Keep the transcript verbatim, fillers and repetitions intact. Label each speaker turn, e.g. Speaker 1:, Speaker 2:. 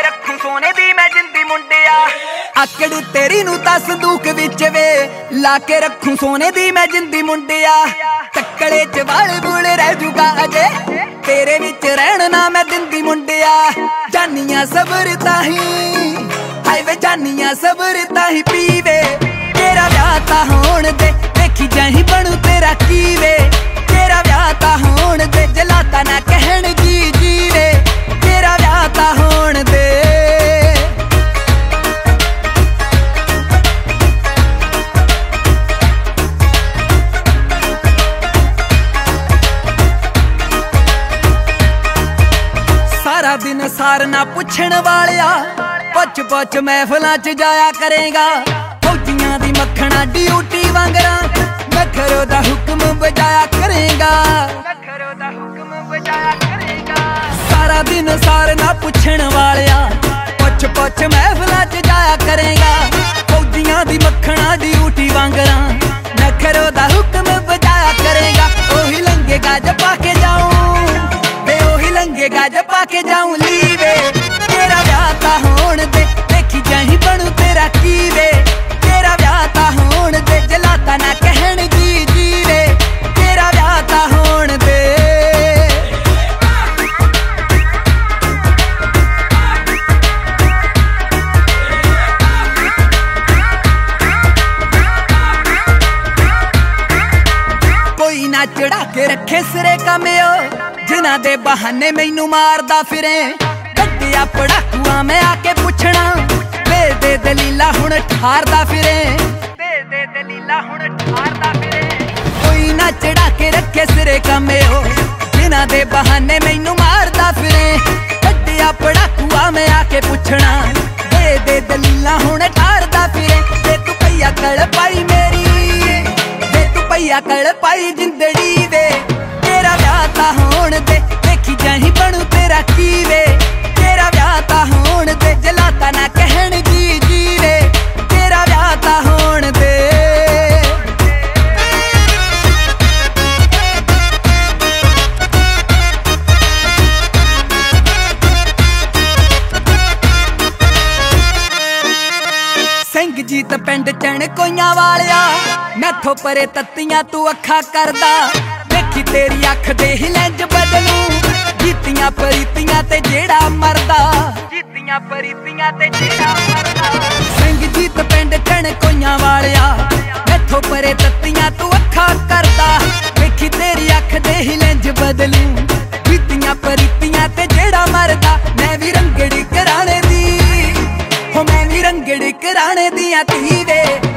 Speaker 1: रखूं सोने दी मैं जिंदी मुंडिया।
Speaker 2: आकड़ तेरी नू तां संदूक विच वे ला के रखूं सोने दी मैं जिंदी मुंडिया। टक्कड़े च वाल बूल रह जूगा अजे तेरे विच रहन ना मैं दिंदी मुंडिया। जानिया सबर ताही हाय वे जानिया सबर ताही पीवे तेरा व्याह तां होण दे देखी जाही बनू तेरा की वे। तेरा व्याह तां होण दे जलाता ना कहण जी जी वे तेरा व्याह तां होण दे। सारा दिन सार ना पुछण वालिया पुछ पुछ महफिलां च जाया करेगा। फौजियां दी मक्खणा ड्यूटी वांगरा नखरो दा हुक्म बजाया करेगा।
Speaker 1: नखरो दा हुक्म बजाया करेगा।
Speaker 2: सारा दिन सार ना पुछण वालिया पुछ पुछ महफिलां च जाया करेगा। फौजियां दी मक्खणा ड्यूटी वांगरा नखरो दा हुक्म बजाया करेगा। ओही लंघेगा जब पाके जाऊं वे ओही लंघेगा जब पाके जाऊं लीवे तेरा व्याह तां होण दे देखी जाही बनू तेरा की वे। तेरा व्याह तां होण दे जलाता ना कहण जी जी वे तेरा व्याह तां होण दे। कोई ना चढ़ा के रखे सिरे कमियो जिन्हां दे बहाने मैनू मारदा फिरे। गड्डिया पड़ाकुआ मैं आके पुछना दे दे दलीला हुण ठारदा फिरे।
Speaker 1: दे दे दलीला हुण ठारदा फिरे।
Speaker 2: कोई ना चढ़ा के रखे सिरे कमियो जिन्हां दे बहाने मैनू मारदा फिरे। गड्डिया पड़ाकुआ मैं आके पुछना दे दे दलीला हुण ठारदा फिरे। ते तू भैया कल पाई मेरी ते तू भैया कल पाई जिंदड़ी वे तेरा व्याह तां होण दे देखी जाही बनू तेरा की वे। तेरा व्याह तां होण दे जलाता ना कहण जी जी वे तेरा व्याह तां होण दे। ਸਿੰਘ ਜੀਤ ਪਿੰਡ ਚਣ ਕੋਈਆਂ ਵਾਲਿਆ ਮੈਥੋਂ ਪਰੇ ਤੱਤੀਆਂ ਤੂੰ ਅੱਖਾਂ ਕਰਦਾ। ਦੇਖੀ ਤੇਰੀ ਅੱਖ ਦੇ ਹੀ ਲੈਂਜ ਬਦਲੂ ਜੀਤੀਆਂ ਪਰੀਤੀਆਂ ਤੇ ਜਿਹੜਾ ਮਰਦਾ।
Speaker 1: ਜੀਤੀਆਂ ਪਰੀਤੀਆਂ ਤੇ ਜਿਹੜਾ ਮਰਦਾ।
Speaker 2: ਸਿੰਘ ਜੀਤ ਪਿੰਡ ਚਣ ਕੋਈਆਂ ਵਾਲਿਆ ਮੈਥੋਂ ਪਰੇ ਤੱਤੀਆਂ ਤੂੰ ਅੱਖਾਂ ਕਰਦਾ। ਦੇਖੀ ਤੇਰੀ ਅੱਖ ਦੇ ਹੀ ਲੈਂਜ ਬਦਲੂ ਜੀਤੀਆਂ ਪਰੀਤੀਆਂ ਤੇ ਜਿਹੜਾ ਮਰਦਾ। ਮੈਂ ਵੀ ਰੰਗੜੀ ਘਰਾਣੇ ਦੀ ਹੋ ਮੈਂ ਵੀ ਰੰਗੜੀ ਘਰਾਣੇ ਦੀਆਂ ਧੀ ਵੇ